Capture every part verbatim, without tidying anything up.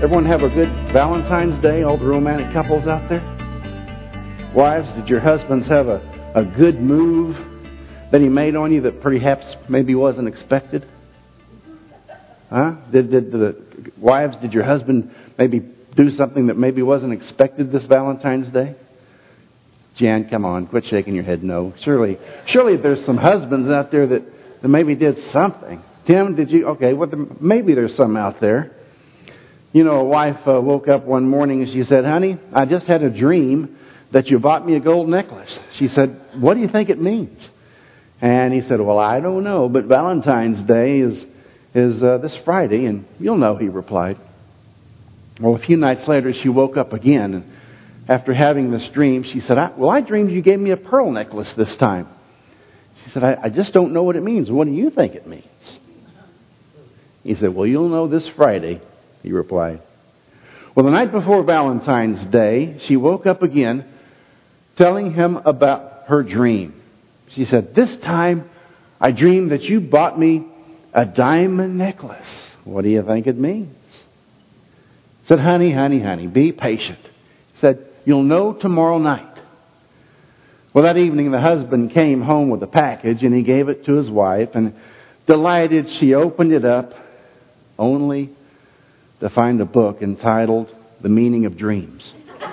Everyone have a good Valentine's Day, all the romantic couples out there? Wives, did your husbands have a, a good move that he made on you that perhaps maybe wasn't expected? Huh? Did, did the wives, did your husband maybe do something that maybe wasn't expected this Valentine's Day? Jan, come on, quit shaking your head no. Surely, surely there's some husbands out there that, that maybe did something. Tim, did you? Okay, well, maybe there's some out there. You know, a wife uh, woke up one morning and she said, honey, I just had a dream that you bought me a gold necklace. She said, what do you think it means? And he said, well, I don't know, but Valentine's Day is is uh, this Friday, and you'll know, he replied. Well, a few nights later, she woke up again, and after having this dream, she said, I, well, I dreamed you gave me a pearl necklace this time. She said, I, I just don't know what it means. What do you think it means? He said, well, you'll know this Friday, he replied. Well, the night before Valentine's Day, she woke up again, telling him about her dream. She said, this time I dreamed that you bought me a diamond necklace. What do you think it means? He said, honey, honey, honey, be patient. He said, you'll know tomorrow night. Well, that evening the husband came home with a package and he gave it to his wife, and delighted she opened it up only to find a book entitled The Meaning of Dreams.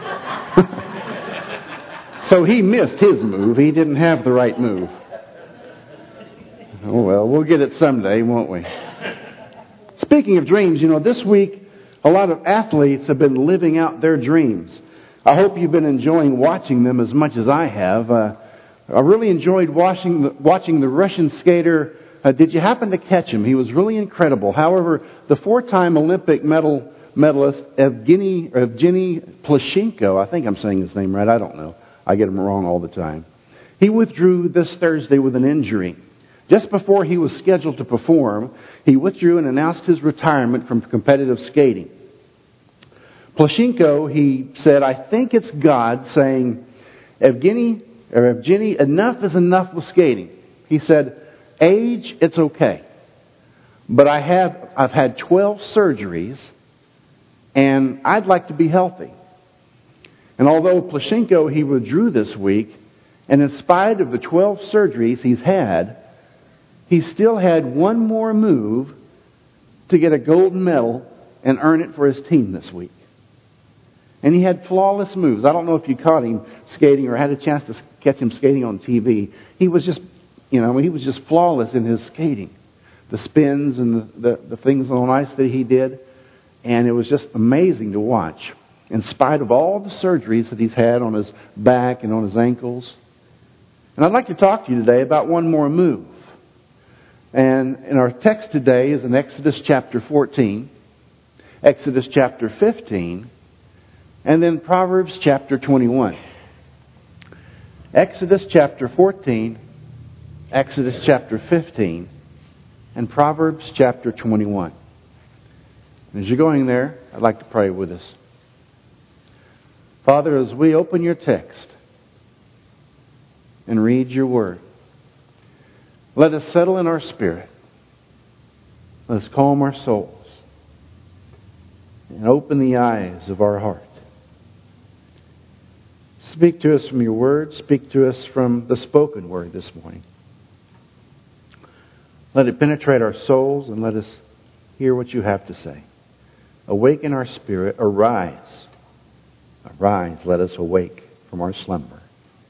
So he missed his move. He didn't have the right move. Oh, well, we'll get it someday, won't we? Speaking of dreams, you know, this week a lot of athletes have been living out their dreams. I hope you've been enjoying watching them as much as I have. Uh, I really enjoyed watching the, watching the Russian skater. Uh, did you happen to catch him? He was really incredible. However, the four-time Olympic medal medalist Evgeny, Evgeny Plushenko, I think I'm saying his name right, I don't know. I get him wrong all the time. He withdrew this Thursday with an injury. Just before he was scheduled to perform, he withdrew and announced his retirement from competitive skating. Plushenko, he said, I think it's God saying, Evgeny, or Evgeny, enough is enough with skating. He said, age, it's okay. But I have, I've had twelve surgeries, and I'd like to be healthy. And although Plushenko, he withdrew this week, and in spite of the twelve surgeries he's had, he still had one more move to get a gold medal and earn it for his team this week. And he had flawless moves. I don't know if you caught him skating or had a chance to catch him skating on T V. He was just, you know, he was just flawless in his skating. The spins and the, the, the things on ice that he did. And it was just amazing to watch. In spite of all the surgeries that he's had on his back and on his ankles. And I'd like to talk to you today about one more move. And in our text today is in Exodus chapter fourteen, Exodus chapter fifteen, and then Proverbs chapter twenty-one. Exodus chapter fourteen, Exodus chapter fifteen, and Proverbs chapter twenty-one. And as you're going there, I'd like to pray with us. Father, as we open your text and read your word, let us settle in our spirit. Let us calm our souls and open the eyes of our heart. Speak to us from your word. Speak to us from the spoken word this morning. Let it penetrate our souls and let us hear what you have to say. Awaken our spirit. Arise. Arise. Let us awake from our slumber.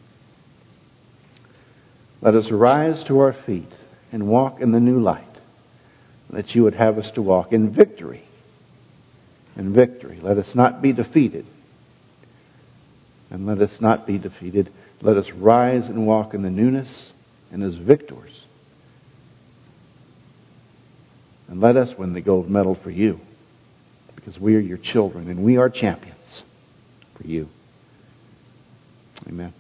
Let us arise to our feet and walk in the new light that you would have us to walk in victory. In victory. Let us not be defeated. And let us not be defeated. Let us rise and walk in the newness and as victors. And let us win the gold medal for you. Because we are your children and we are champions for you. Amen.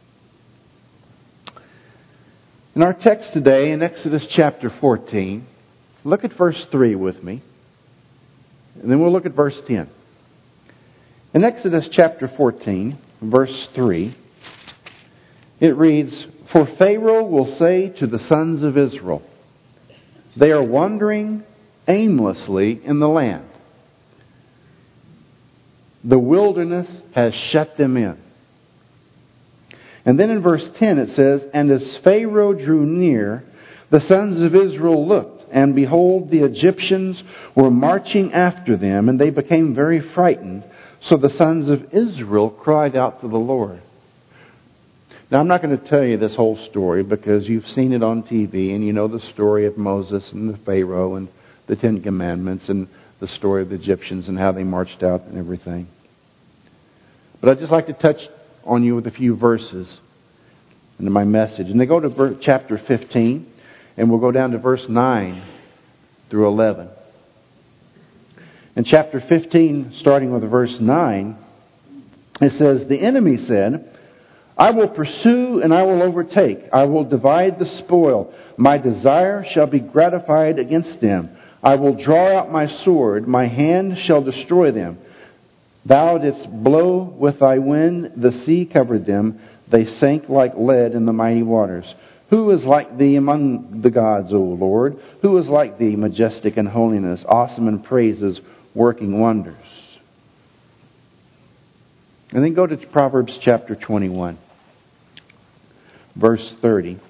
In our text today, in Exodus chapter fourteen, look at verse three with me. And then we'll look at verse ten. In Exodus chapter fourteen, verse three, it reads, For Pharaoh will say to the sons of Israel, they are wandering aimlessly in the land. The wilderness has shut them in. And then in verse ten it says, And as Pharaoh drew near, the sons of Israel looked, and behold, the Egyptians were marching after them, and they became very frightened. So the sons of Israel cried out to the Lord. Now, I'm not going to tell you this whole story because you've seen it on T V, and you know the story of Moses and the Pharaoh and the Ten Commandments and the story of the Egyptians and how they marched out and everything. But I'd just like to touch on you with a few verses in my message. And they go to chapter fifteen, and we'll go down to verse nine through eleven. In chapter fifteen, starting with verse nine, it says, The enemy said, I will pursue and I will overtake. I will divide the spoil. My desire shall be gratified against them. I will draw out my sword. My hand shall destroy them. Thou didst blow with thy wind. The sea covered them. They sank like lead in the mighty waters. Who is like thee among the gods, O Lord? Who is like thee, majestic in holiness, awesome in praises, working wonders? And then go to Proverbs chapter twenty-one. Verse thirty.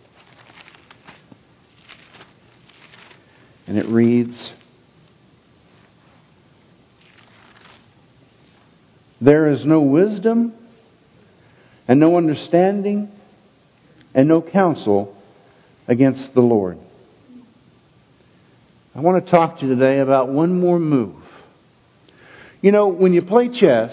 And it reads, There is no wisdom and no understanding and no counsel against the Lord. I want to talk to you today about one more move. You know, when you play chess,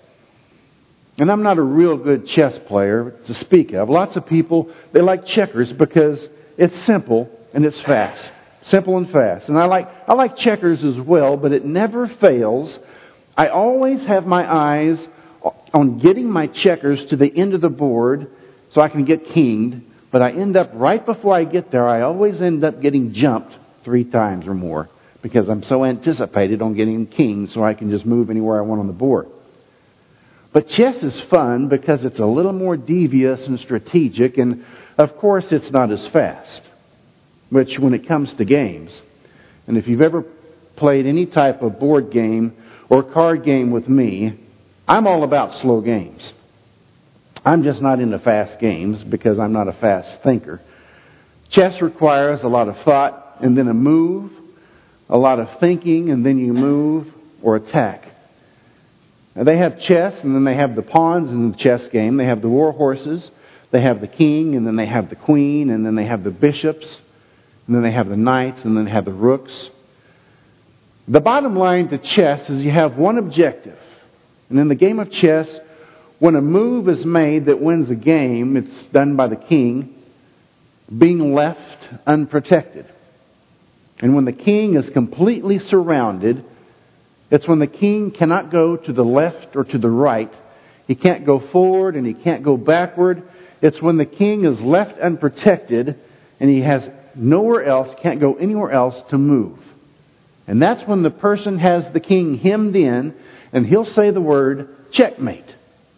and I'm not a real good chess player to speak of. Lots of people, they like checkers because it's simple and it's fast. Simple and fast. And I like I like checkers as well, but it never fails. I always have my eyes on getting my checkers to the end of the board so I can get kinged. But I end up, right before I get there, I always end up getting jumped three times or more because I'm so anticipated on getting kinged so I can just move anywhere I want on the board. But chess is fun because it's a little more devious and strategic, and of course it's not as fast, which when it comes to games. And if you've ever played any type of board game or card game with me, I'm all about slow games. I'm just not into fast games because I'm not a fast thinker. Chess requires a lot of thought and then a move, a lot of thinking and then you move or attack. Now, they have chess, and then they have the pawns in the chess game. They have the war horses. They have the king, and then they have the queen, and then they have the bishops, and then they have the knights, and then they have the rooks. The bottom line to chess is you have one objective. And in the game of chess, when a move is made that wins a game, it's done by the king being left unprotected. And when the king is completely surrounded, it's when the king cannot go to the left or to the right. He can't go forward and he can't go backward. It's when the king is left unprotected and he has nowhere else, can't go anywhere else to move. And that's when the person has the king hemmed in and he'll say the word checkmate.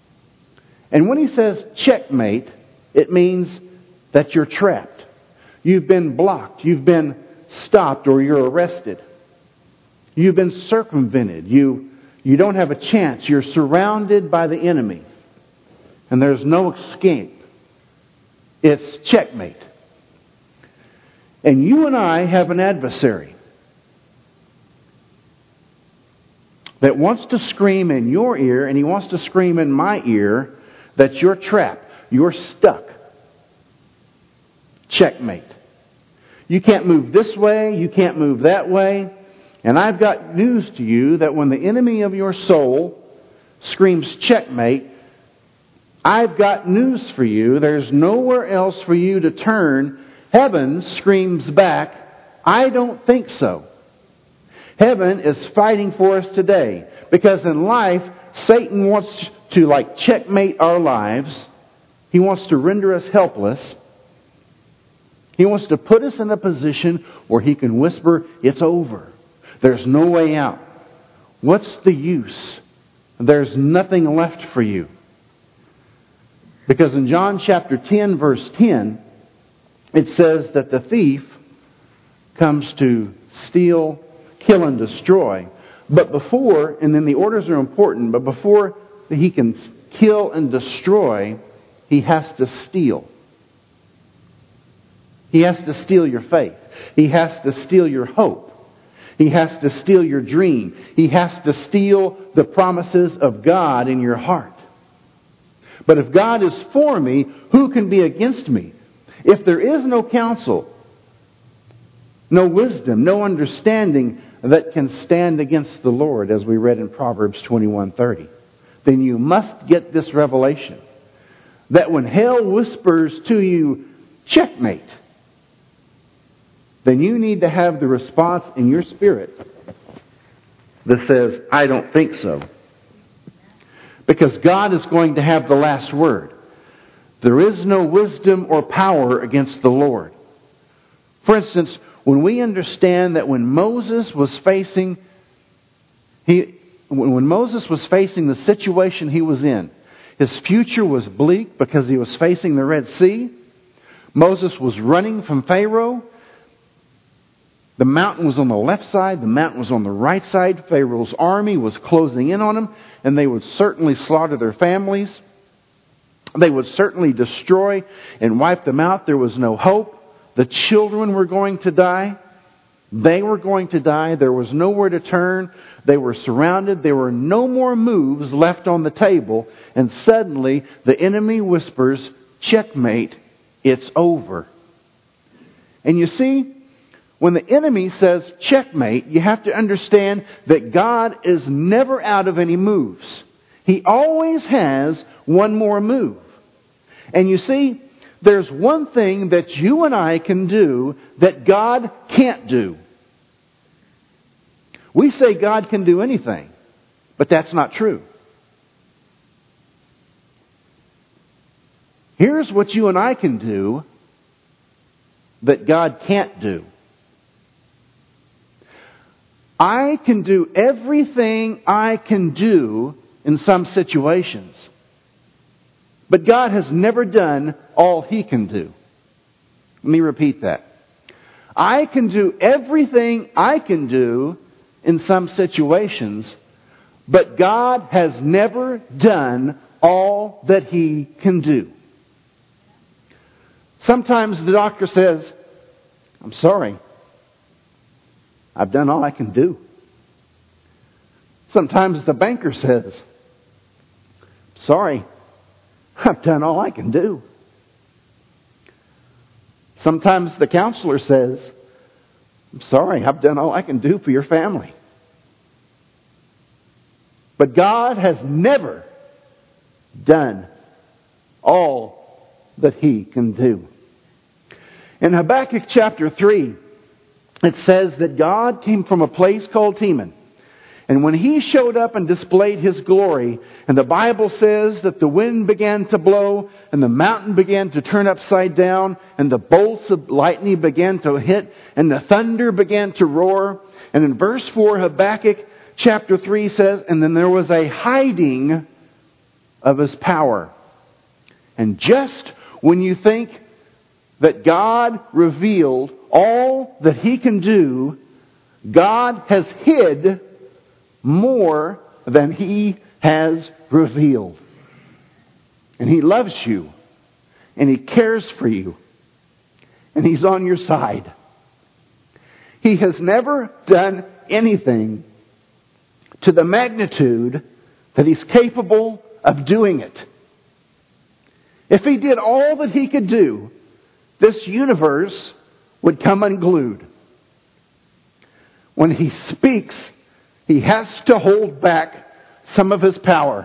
And when he says checkmate, it means that you're trapped. You've been blocked. You've been stopped or you're arrested. You've been circumvented. You, you don't have a chance. You're surrounded by the enemy. And there's no escape. It's checkmate. And you and I have an adversary that wants to scream in your ear and he wants to scream in my ear that you're trapped. You're stuck. Checkmate. You can't move this way. You can't move that way. And I've got news to you that when the enemy of your soul screams checkmate, I've got news for you. There's nowhere else for you to turn. Heaven screams back, I don't think so. Heaven is fighting for us today. Because in life, Satan wants to like checkmate our lives. He wants to render us helpless. He wants to put us in a position where he can whisper, it's over. There's no way out. What's the use? There's nothing left for you. Because in John chapter ten, verse ten, it says that the thief comes to steal, kill, and destroy. But before, and then the orders are important, but before he can kill and destroy, he has to steal. He has to steal your faith. He has to steal your hope. He has to steal your dream. He has to steal the promises of God in your heart. But if God is for me, who can be against me? If there is no counsel, no wisdom, no understanding that can stand against the Lord, as we read in Proverbs twenty-one thirty, then you must get this revelation that when hell whispers to you, checkmate, then you need to have the response in your spirit that says, I don't think so. Because God is going to have the last word. There is no wisdom or power against the Lord. For instance, when we understand that when Moses was facing he when Moses was facing the situation he was in, his future was bleak because he was facing the Red Sea. Moses was running from Pharaoh. The mountain was on the left side. The mountain was on the right side. Pharaoh's army was closing in on them, and they would certainly slaughter their families. They would certainly destroy and wipe them out. There was no hope. The children were going to die. They were going to die. There was nowhere to turn. They were surrounded. There were no more moves left on the table. And suddenly the enemy whispers, checkmate, it's over. And you see, when the enemy says checkmate, you have to understand that God is never out of any moves. He always has one more move. And you see, there's one thing that you and I can do that God can't do. We say God can do anything, but that's not true. Here's what you and I can do that God can't do. I can do everything I can do in some situations. But God has never done all He can do. Let me repeat that. I can do everything I can do in some situations, but God has never done all that He can do. Sometimes the doctor says, I'm sorry, I've done all I can do. Sometimes the banker says, sorry, I've done all I can do. Sometimes the counselor says, I'm sorry, I've done all I can do for your family. But God has never done all that He can do. In Habakkuk chapter three, it says that God came from a place called Teman. And when He showed up and displayed His glory, and the Bible says that the wind began to blow, and the mountain began to turn upside down, and the bolts of lightning began to hit, and the thunder began to roar. And in verse four, Habakkuk chapter three says, and then there was a hiding of His power. And just when you think that God revealed all that He can do, God has hid more than He has revealed. And He loves you. And He cares for you. And He's on your side. He has never done anything to the magnitude that He's capable of doing it. If He did all that He could do, this universe would come unglued. When He speaks, He has to hold back some of His power.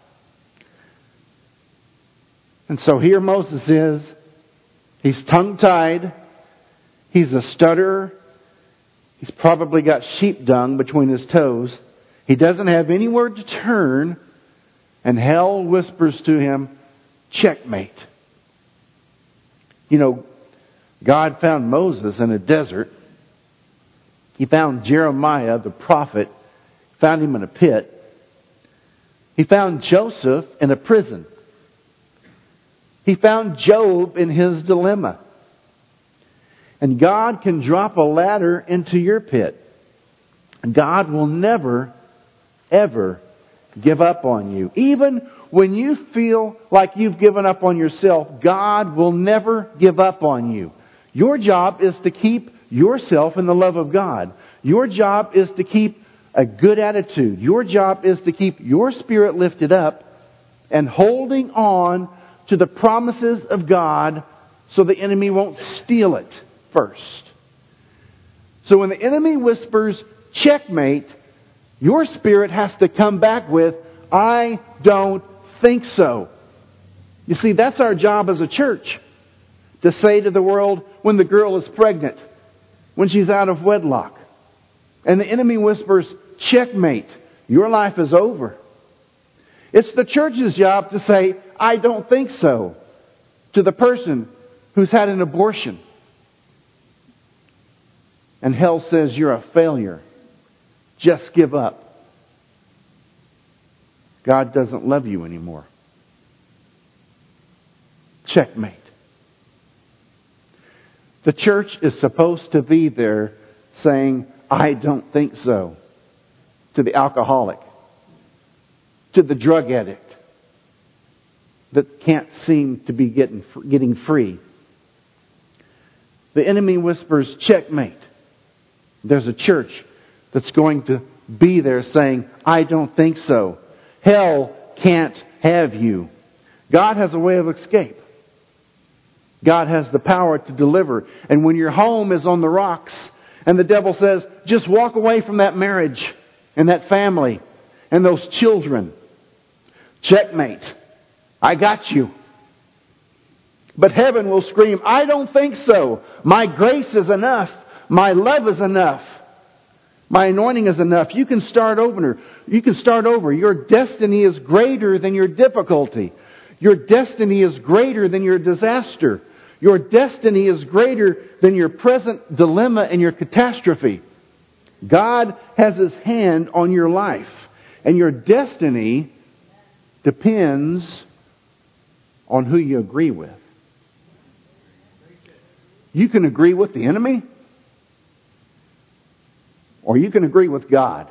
And so here Moses is. He's tongue-tied. He's a stutterer. He's probably got sheep dung between his toes. He doesn't have anywhere to turn. And hell whispers to him, checkmate. You know, God found Moses in a desert. He found Jeremiah, the prophet, found him in a pit. He found Joseph in a prison. He found Job in his dilemma. And God can drop a ladder into your pit. God will never, ever give up on you. Even when you feel like you've given up on yourself, God will never give up on you. Your job is to keep yourself in the love of God. Your job is to keep a good attitude. Your job is to keep your spirit lifted up and holding on to the promises of God so the enemy won't steal it first. So when the enemy whispers, checkmate, your spirit has to come back with, I don't think so. You see, that's our job as a church. To say to the world when the girl is pregnant, when she's out of wedlock, and the enemy whispers, checkmate, your life is over. It's the church's job to say, I don't think so, to the person who's had an abortion. And hell says you're a failure. Just give up. God doesn't love you anymore. Checkmate. The church is supposed to be there saying, I don't think so, to the alcoholic, to the drug addict that can't seem to be getting getting free. The enemy whispers, checkmate. There's a church that's going to be there saying, I don't think so. Hell can't have you. God has a way of escape. God has the power to deliver. And when your home is on the rocks and the devil says, just walk away from that marriage and that family and those children. Checkmate. I got you. But heaven will scream, I don't think so. My grace is enough. My love is enough. My anointing is enough. You can start over. You can start over. Your destiny is greater than your difficulty. Your destiny is greater than your disaster. Your destiny is greater than your present dilemma and your catastrophe. God has His hand on your life. And your destiny depends on who you agree with. You can agree with the enemy, or you can agree with God.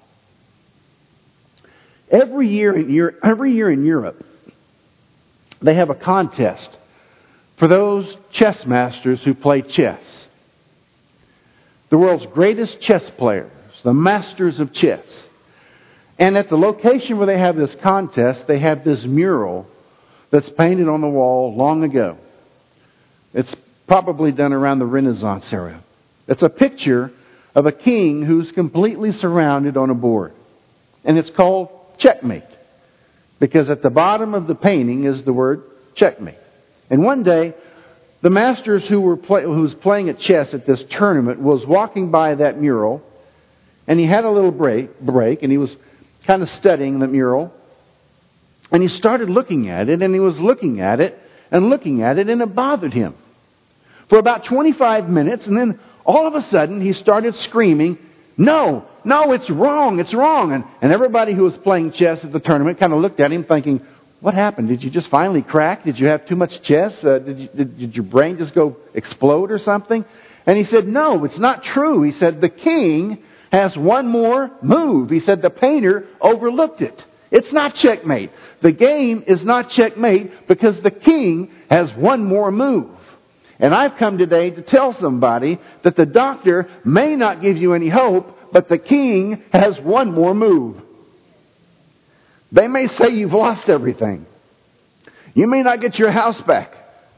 Every year in Europe, every year in Europe, they have a contest for those chess masters who play chess. The world's greatest chess players, the masters of chess. And at the location where they have this contest, they have this mural that's painted on the wall long ago. It's probably done around the Renaissance era. It's a picture of a king who's completely surrounded on a board. And it's called Checkmate. Because at the bottom of the painting is the word checkmate. And one day, the masters who were play, who was playing at chess at this tournament was walking by that mural, and he had a little break, break, and he was kind of studying the mural, and he started looking at it, and he was looking at it, and looking at it, and it bothered him for about twenty-five minutes, and then all of a sudden he started screaming, no, no, it's wrong, it's wrong. And, and everybody who was playing chess at the tournament kind of looked at him thinking, what happened? Did you just finally crack? Did you have too much chess? Uh, did, you, did, did your brain just go explode or something? And he said, no, it's not true. He said, the king has one more move. He said, the painter overlooked it. It's not checkmate. The game is not checkmate because the king has one more move. And I've come today to tell somebody that the doctor may not give you any hope, but the king has one more move. They may say you've lost everything. You may not get your house back.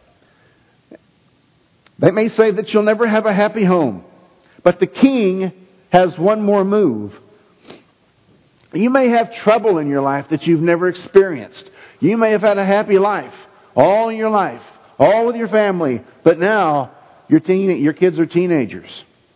They may say that you'll never have a happy home. But the king has one more move. You may have trouble in your life that you've never experienced. You may have had a happy life all in your life, all with your family, but now your teen, your kids are teenagers.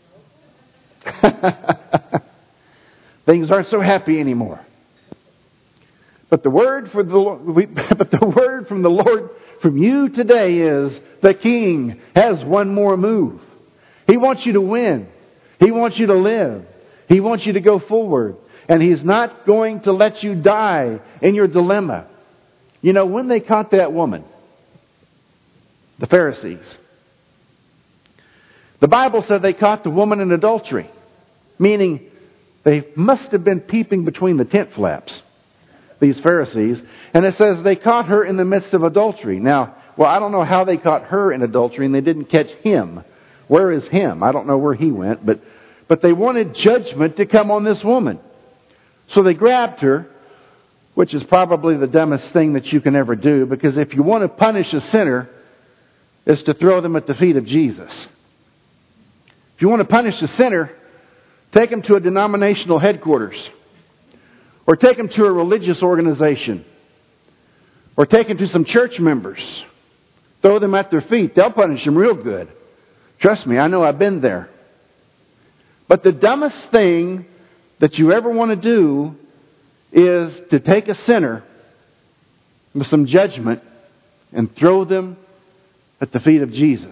Things aren't so happy anymore. But the word for the we, but the word from the Lord from you today is the king has one more move. He wants you to win. He wants you to live. He wants you to go forward. And He's not going to let you die in your dilemma. You know, when they caught that woman, the Pharisees, the Bible said they caught the woman in adultery. Meaning, They must have been peeping between the tent flaps, these Pharisees. And it says they caught her in the midst of adultery. Now, well, I don't know how they caught her in adultery and they didn't catch him. Where is him? I don't know where he went, but, but they wanted judgment to come on this woman. So they grabbed her, which is probably the dumbest thing that you can ever do, because if you want to punish a sinner, it's to throw them at the feet of Jesus. If you want to punish a sinner, take them to a denominational headquarters, or take them to a religious organization, or take them to some church members. Throw them at their feet. They'll punish them real good. Trust me, I know, I've been there. But the dumbest thing that you ever want to do is to take a sinner with some judgment and throw them at the feet of Jesus.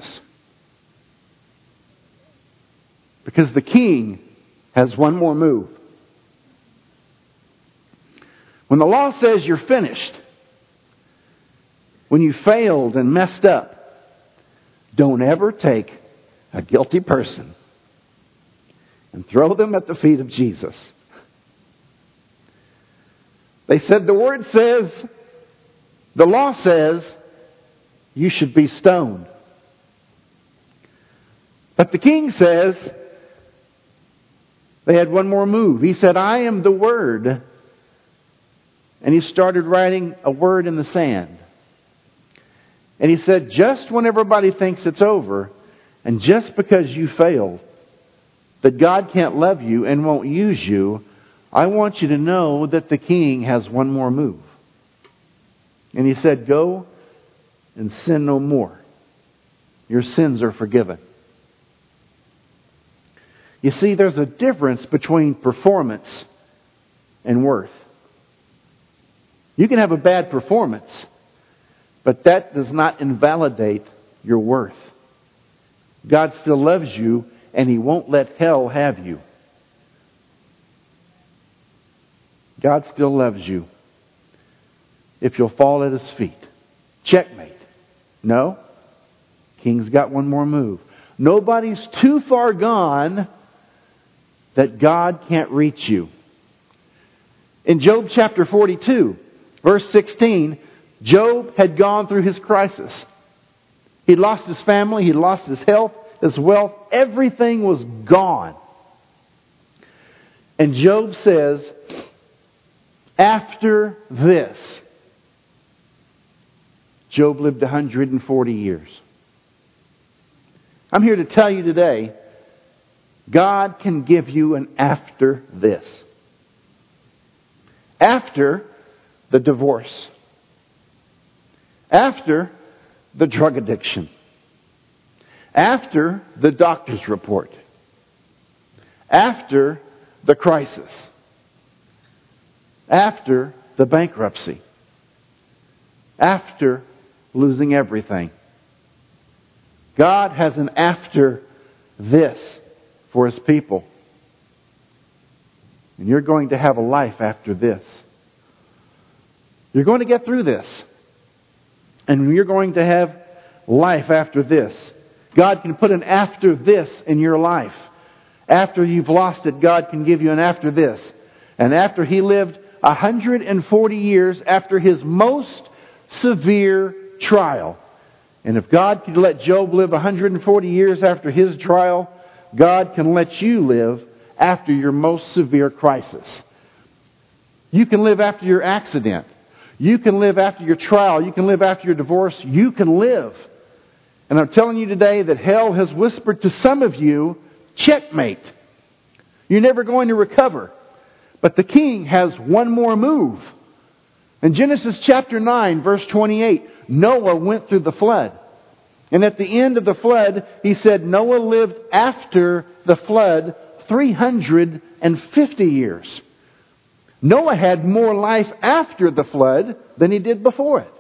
Because the King has one more move. When the law says you're finished, when you failed and messed up, don't ever take a guilty person and throw them at the feet of Jesus. They said the Word says, the law says, you should be stoned. But the King says, they had one more move. He said, I am the Word. And he started writing a word in the sand. And he said, just when everybody thinks it's over, and just because you failed, that God can't love you and won't use you, I want you to know that the King has one more move. And he said, go and sin no more. Your sins are forgiven. You see, there's a difference between performance and worth. You can have a bad performance, but that does not invalidate your worth. God still loves you, and He won't let hell have you. God still loves you if you'll fall at His feet. Checkmate. No. King's got one more move. Nobody's too far gone that God can't reach you. In Job chapter forty-two, verse sixteen, Job had gone through his crisis. He'd lost his family, he'd lost his health, his wealth, everything was gone. And Job says, after this, Job lived one hundred forty years. I'm here to tell you today, God can give you an after this. After the divorce. After the drug addiction. After the doctor's report. After the crisis. After the bankruptcy. After losing everything. God has an after this for His people. And you're going to have a life after this. You're going to get through this. And you're going to have life after this. God can put an after this in your life. After you've lost it, God can give you an after this. And after He lived one hundred forty years after His most severe trial. And if God could let Job live one hundred forty years after his trial, God can let you live after your most severe crisis. You can live after your accident. You can live after your trial. You can live after your divorce. You can live. And I'm telling you today that hell has whispered to some of you, checkmate. You're never going to recover. But the King has one more move. In Genesis chapter nine, verse twenty-eight, Noah went through the flood. And at the end of the flood, he said Noah lived after the flood three hundred fifty years. Noah had more life after the flood than he did before it.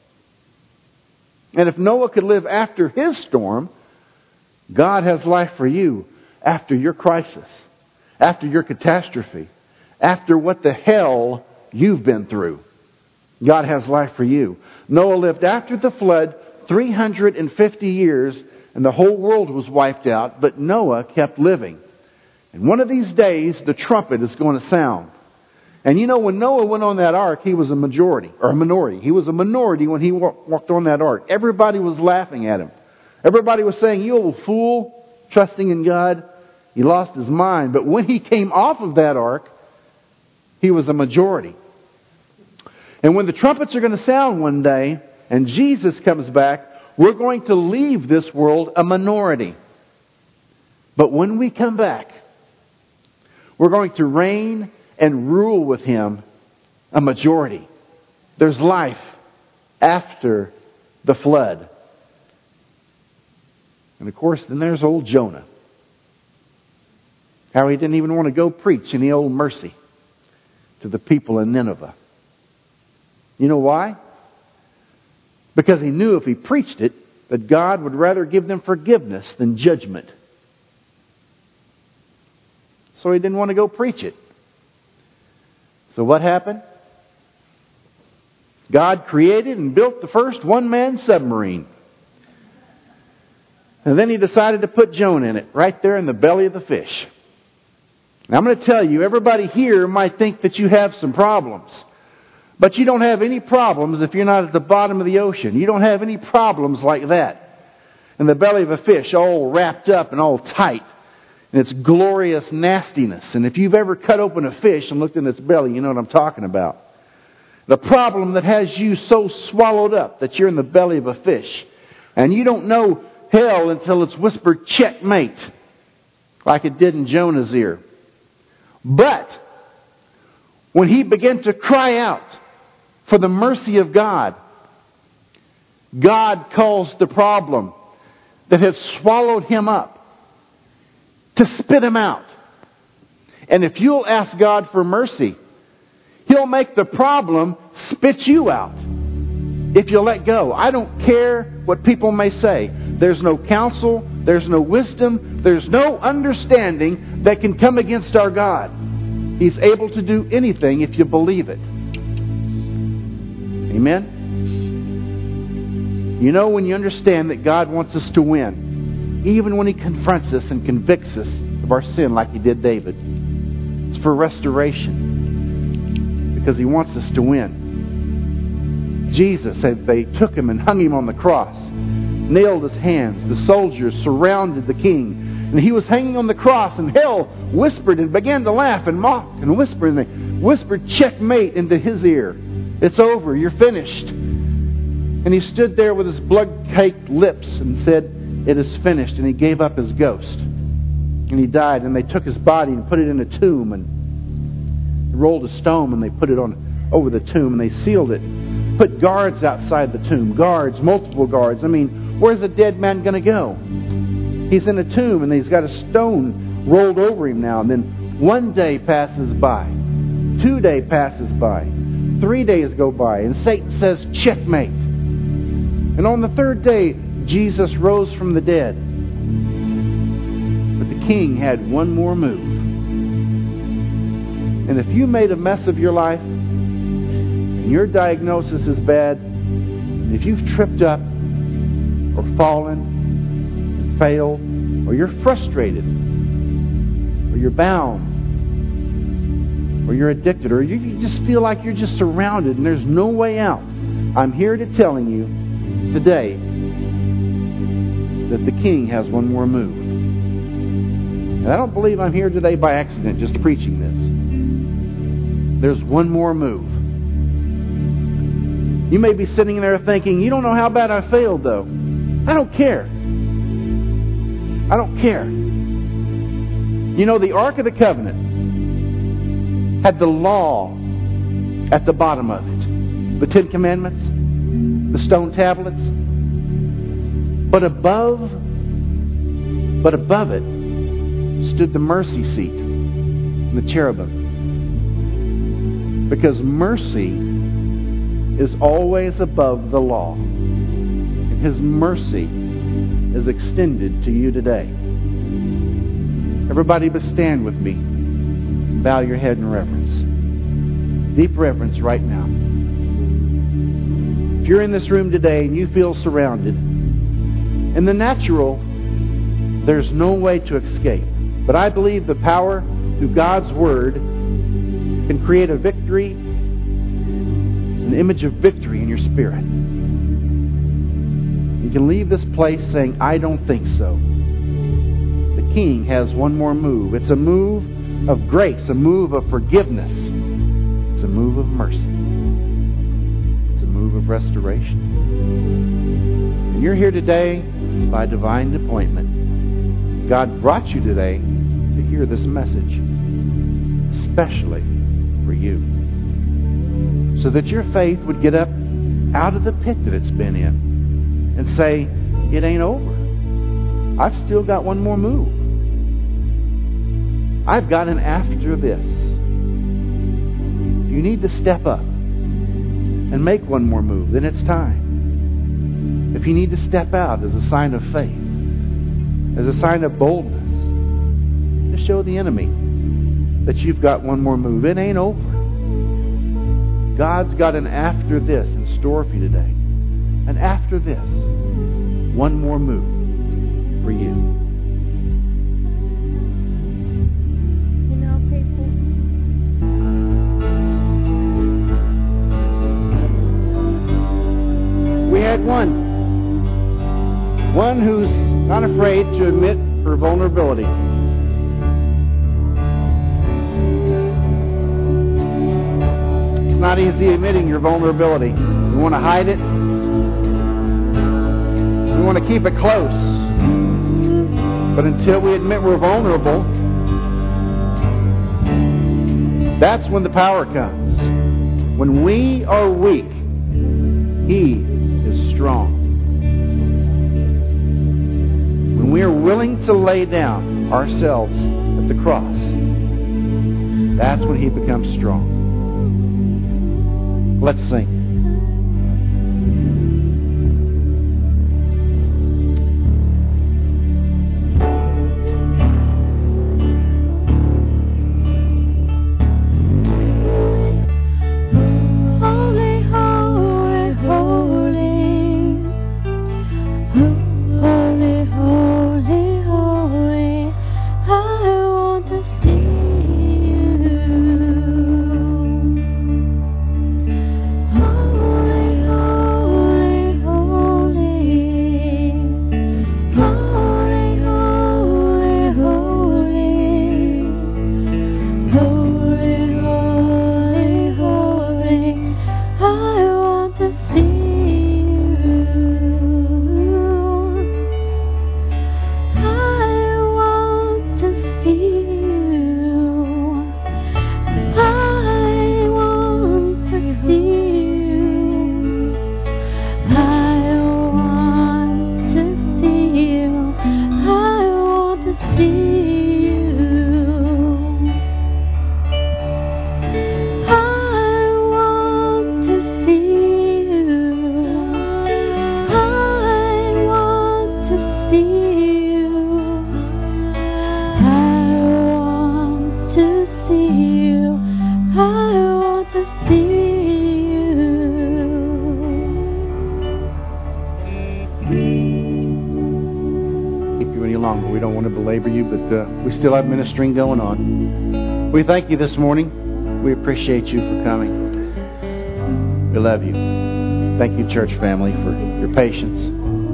And if Noah could live after his storm, God has life for you after your crisis, after your catastrophe, after what the hell you've been through. God has life for you. Noah lived after the flood three hundred fifty years, and the whole world was wiped out, but Noah kept living. And one of these days, the trumpet is going to sound. And you know, when Noah went on that ark, he was a majority, or a minority. He was a minority when he walked on that ark. Everybody was laughing at him. Everybody was saying, "You old fool, trusting in God." He lost his mind. But when he came off of that ark, he was a majority. And when the trumpets are going to sound one day, and Jesus comes back, we're going to leave this world a minority. But when we come back, we're going to reign and rule with Him a majority. There's life after the flood. And of course, then there's old Jonah. How he didn't even want to go preach any old mercy to the people in Nineveh. You know why? Because he knew if he preached it, that God would rather give them forgiveness than judgment. So he didn't want to go preach it. So what happened? God created and built the first one-man submarine. And then He decided to put Jonah in it, right there in the belly of the fish. Now I'm going to tell you, everybody here might think that you have some problems. But you don't have any problems if you're not at the bottom of the ocean. You don't have any problems like that. In the belly of a fish, all wrapped up and all tight. And its glorious nastiness. And if you've ever cut open a fish and looked in its belly, you know what I'm talking about. The problem that has you so swallowed up that you're in the belly of a fish. And you don't know hell until it's whispered checkmate. Like it did in Jonah's ear. But when he began to cry out for the mercy of God, God caused the problem that had swallowed him up to spit him out. And if you'll ask God for mercy, He'll make the problem spit you out. If you'll let go. I don't care what people may say. There's no counsel, there's no wisdom, there's no understanding that can come against our God. He's able to do anything if you believe it. Amen? You know, when you understand that God wants us to win, even when He confronts us and convicts us of our sin like He did David, it's for restoration. Because He wants us to win. Jesus said they took Him and hung Him on the cross. Nailed His hands. The soldiers surrounded the King. And He was hanging on the cross, and hell whispered and began to laugh and mock and whisper. And they whispered checkmate into His ear. It's over. You're finished. And He stood there with His blood-caked lips and said, "It is finished." And He gave up His ghost. And He died. And they took His body and put it in a tomb. And rolled a stone and they put it on over the tomb. And they sealed it. Put guards outside the tomb. Guards, multiple guards. I mean, where's a dead man going to go? He's in a tomb and he's got a stone rolled over him now. And then one day passes by. Two days passes by. Three days go by. And Satan says, checkmate. And on the third day, Jesus rose from the dead. But the King had one more move. And if you made a mess of your life, and your diagnosis is bad, and if you've tripped up, or fallen, and failed, or you're frustrated, or you're bound, or you're addicted, or you just feel like you're just surrounded and there's no way out, I'm here to telling you today that the King has one more move. And I don't believe I'm here today by accident just preaching this. There's one more move. You may be sitting there thinking, you don't know how bad I failed though. I don't care. I don't care. You know, the Ark of the Covenant had the law at the bottom of it. The Ten Commandments, the stone tablets. But above, but above it stood the mercy seat and the cherubim. Because mercy is always above the law. And His mercy is extended to you today. Everybody but stand with me. Bow your head in reverence. Deep reverence right now. If you're in this room today and you feel surrounded, in the natural, there's no way to escape. But I believe the power through God's Word can create a victory, an image of victory in your spirit. You can leave this place saying, I don't think so. The King has one more move. It's a move of grace, a move of forgiveness. It's a move of mercy. It's a move of restoration. And you're here today, it's by divine appointment. God brought you today to hear this message, especially for you, so that your faith would get up out of the pit that it's been in and say, it ain't over. I've still got one more move. I've got an after this. You need to step up and make one more move. Then it's time. If you need to step out as a sign of faith, as a sign of boldness, to show the enemy that you've got one more move. It ain't over. God's got an after this in store for you today. And after this, one more move for you. You know, people. We had one. One who's not afraid to admit her vulnerability. It's not easy admitting your vulnerability. You want to hide it. We want to keep it close. But until we admit we're vulnerable, that's when the power comes. When we are weak, He is strong. When we are willing to lay down ourselves at the cross, that's when He becomes strong. Let's sing. We still have ministering going on. We thank you this morning. We appreciate you for coming. We love you. Thank you, church family, for your patience.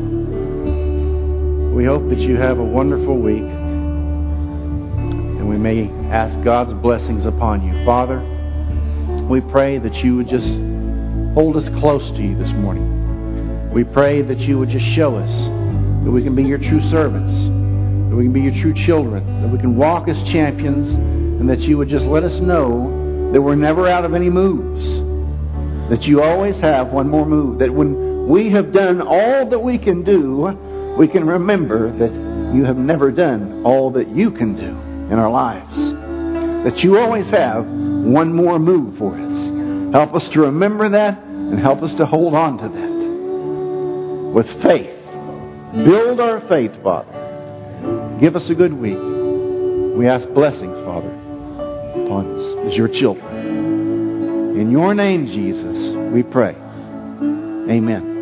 We hope that you have a wonderful week, and we may ask God's blessings upon you. Father, we pray that you would just hold us close to you this morning. We pray that you would just show us that we can be your true servants, that we can be your true children, that we can walk as champions, and that you would just let us know that we're never out of any moves, that you always have one more move, that when we have done all that we can do, we can remember that you have never done all that you can do in our lives, that you always have one more move for us. Help us to remember that and help us to hold on to that with faith. Build our faith, Father. Give us a good week. We ask blessings, Father, upon us as your children. In your name, Jesus, we pray. Amen.